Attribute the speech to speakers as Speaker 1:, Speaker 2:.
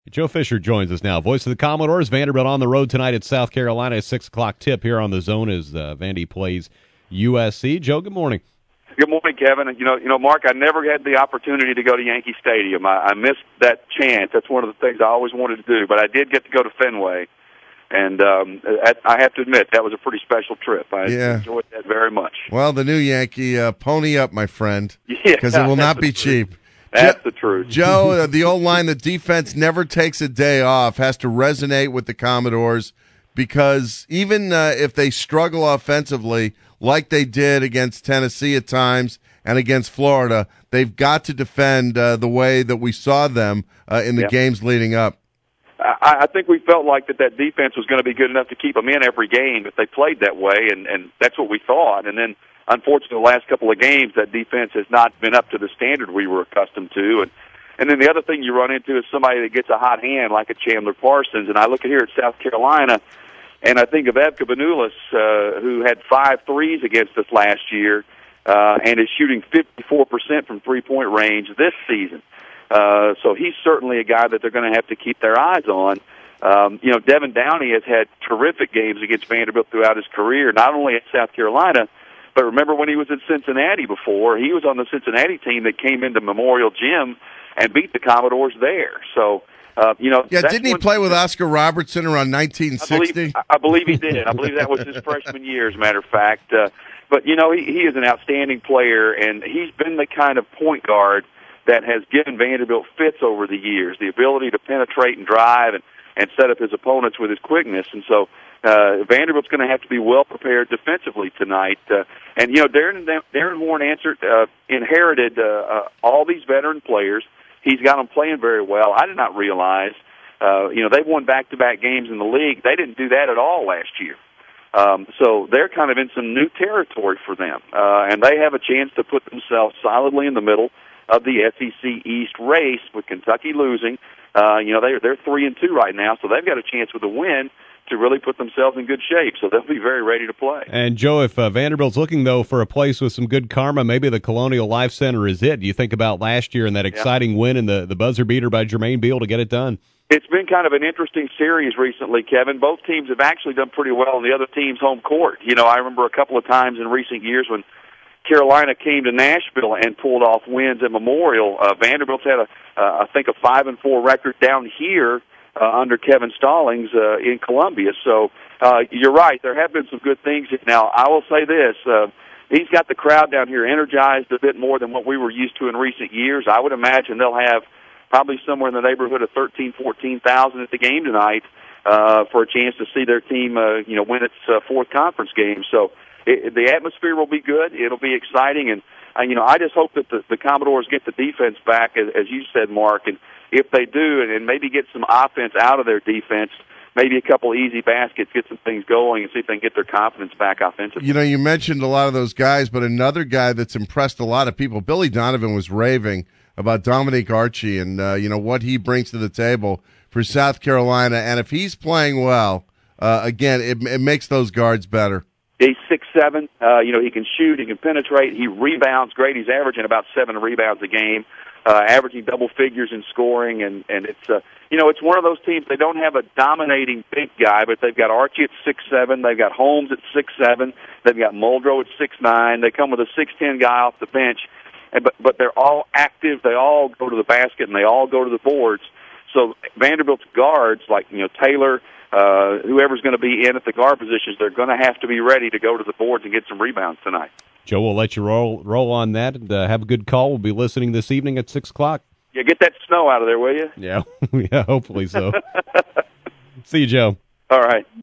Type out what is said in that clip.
Speaker 1: Joe Fisher joins us now. Voice of the Commodores. Vanderbilt on the road tonight at South Carolina. A 6 o'clock tip here on the Zone as Vandy plays USC. Joe, good morning.
Speaker 2: Good morning, Kevin. You know, Mark, I never had the opportunity to go to Yankee Stadium. I missed that chance. That's one of the things I always wanted to do. But I did get to go to Fenway. And I have to admit, that was a pretty special trip. I enjoyed that very much.
Speaker 3: Well, the new Yankee, pony up, my friend,
Speaker 2: because
Speaker 3: it will not be cheap.
Speaker 2: That's the truth.
Speaker 3: Joe, the old line, the defense never takes a day off, has to resonate with the Commodores because even if they struggle offensively, like they did against Tennessee at times and against Florida, they've got to defend the way that we saw them in the games leading up.
Speaker 2: I think we felt like that defense was going to be good enough to keep them in every game if they played that way, and that's what we thought. And then, unfortunately, the last couple of games, that defense has not been up to the standard we were accustomed to. And then the other thing you run into is somebody that gets a hot hand like a Chandler Parsons. And I look at here at South Carolina, and I think of Evka Benulis, who had 5 threes against us last year and is shooting 54% from three-point range this season. So he's certainly a guy that they're going to have to keep their eyes on. Devin Downey has had terrific games against Vanderbilt throughout his career, not only at South Carolina, but remember when he was at Cincinnati before, he was on the Cincinnati team that came into Memorial Gym and beat the Commodores there. So,
Speaker 3: didn't he play with Oscar Robertson around 1960?
Speaker 2: I believe he did. I believe that was his freshman year, as a matter of fact. But, he is an outstanding player, and he's been the kind of point guard that has given Vanderbilt fits over the years, the ability to penetrate and drive and set up his opponents with his quickness. And so Vanderbilt's going to have to be well prepared defensively tonight. Darren Warren inherited all these veteran players. He's got them playing very well. I did not realize, they've won back-to-back games in the league. They didn't do that at all last year. So they're kind of in some new territory for them. And they have a chance to put themselves solidly in the middle of the SEC East race with Kentucky losing. They're 3-2 right now, so they've got a chance with a win to really put themselves in good shape. So they'll be very ready to play.
Speaker 1: And Joe, if Vanderbilt's looking though for a place with some good karma, maybe the Colonial Life Center is it. You think about last year and that exciting win and the buzzer beater by Jermaine Beal to get it done.
Speaker 2: It's been kind of an interesting series recently, Kevin. Both teams have actually done pretty well on the other team's home court. I remember a couple of times in recent years when Carolina came to Nashville and pulled off wins at Memorial. Vanderbilt's had I think a 5-4 record down here under Kevin Stallings in Columbia. So you're right, there have been some good things. Now I will say this: he's got the crowd down here energized a bit more than what we were used to in recent years. I would imagine they'll have probably somewhere in the neighborhood of 14,000 at the game tonight for a chance to see their team, win its fourth conference game. So. The atmosphere will be good. It'll be exciting, and I just hope that the Commodores get the defense back, as you said, Mark. And if they do, and maybe get some offense out of their defense, maybe a couple easy baskets, get some things going, and see if they can get their confidence back offensively.
Speaker 3: You mentioned a lot of those guys, but another guy that's impressed a lot of people, Billy Donovan was raving about Dominique Archie and what he brings to the table for South Carolina. And if he's playing well, again, it makes those guards better.
Speaker 2: He's 6'7". He can shoot. He can penetrate. He rebounds great. He's averaging about 7 rebounds a game, averaging double figures in scoring. And it's it's one of those teams. They don't have a dominating big guy, but they've got Archie at 6'7". They've got Holmes at 6'7". They've got Muldrow at 6'9". They come with a 6'10" guy off the bench, but they're all active. They all go to the basket and they all go to the boards. So Vanderbilt's guards, like Taylor. Whoever's going to be in at the guard positions, they're going to have to be ready to go to the boards and get some rebounds tonight.
Speaker 1: Joe, we'll let you roll on that and have a good call. We'll be listening this evening at 6 o'clock.
Speaker 2: Yeah, get that snow out of there, will you?
Speaker 1: Yeah, hopefully so. See you, Joe.
Speaker 2: All right.